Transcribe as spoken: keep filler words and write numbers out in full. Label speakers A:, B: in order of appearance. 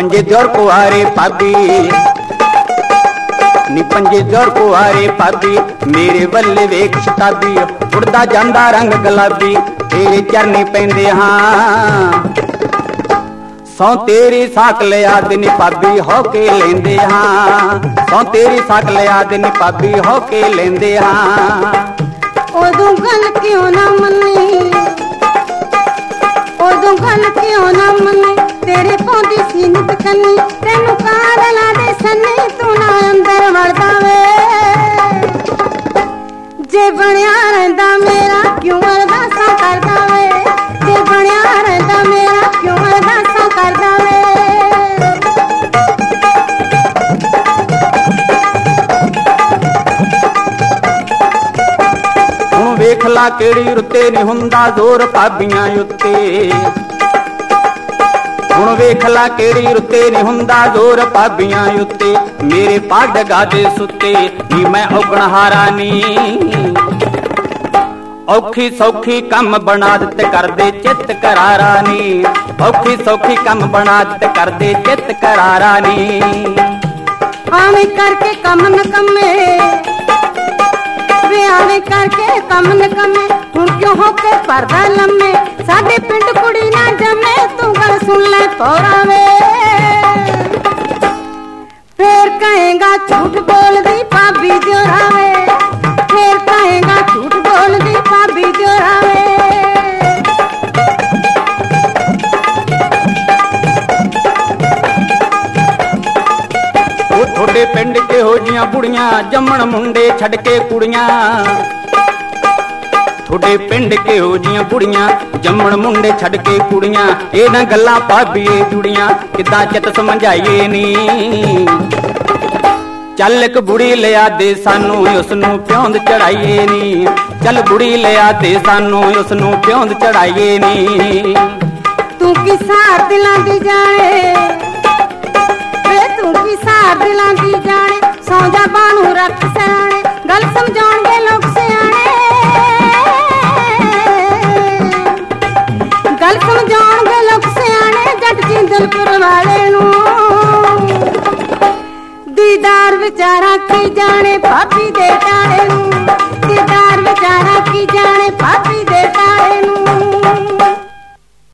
A: पंजे जोर कुआरे भाभी नी पंजे जोर कुआरे भाभी मेरे वल्ले वेख शताबी उड़दा जांदा रंग गुलाबी तेरे चरनी पैंदे हाँ सौ तेरी साक लिया दिन भाभी हो के लेंदे हाँ सौ तेरी साक लिया दिन भाभी हो के लेंदे हाँ
B: ओदू गल क्यों ना मने ओदू गल क्यों ना मने तेरे पौंदी सीनत कन्नी तेनू कादला दे सन्नी तू ना अंदर वड़दा वे जे बनिया रहिंदा मेरा क्यों अरदासा करदा वे जे बनिया रहिंदा मेरा क्यों अरदासा करदा वे
A: हुण वेख ला केड़ी रुते नहीं हुंदा जोर भाबियां उत्ते हुण वेख ला केड़ी रुते नहीं हुंदा जोर भाबियां उत्ते मेरे पाड गादे सुते नी मैं औगण हारा नी औखी सौखी कम बना दिते करदे चित करारा नी औखी सौखी कम बना दिते करदे चित करारा नी
B: आवे करके कम न कमे वे आवे करके कम न कमे हुण क्यों होके पर्दा लम्मे साडे पिंड कुड़ी ना जमे तू गल सुन ले तोरा वे फिर कहेगा झूठ बोल दी भाभी जोरा वे फिर कहेगा झूठ बोल दी भाभी जोरा वे
A: थोड़े पिंड के हो जियां बुढ़ियां जम्मण मुंडे छड़ के कुड़ियां थोड़े पिंड के हो जियां बुढ़ियां जम्मण मुंडे छड़ के कुड़ियां इन्हां गल्लां भाभी जुड़ियां किदां चित समझाइए नी चल एक बुढ़ी लिया दे सानू उसनू प्योंद चढ़ाइए नी चल बुढ़ी लिया दे सानू उसनू प्योंद चढ़ाइए नी
B: तू किसा दिलां दी जाने तू की सार दिलां दी जाने सौ जा बानू रख सियाने गल समझाउणगे लोग सियाने गल समझाउणगे लोग सियाने जट जिंदलपुर वाले नू दीदार विचारा की जाने भाभी दे टाले नू दीदार विचारा की जाने भाभी दे टाले नू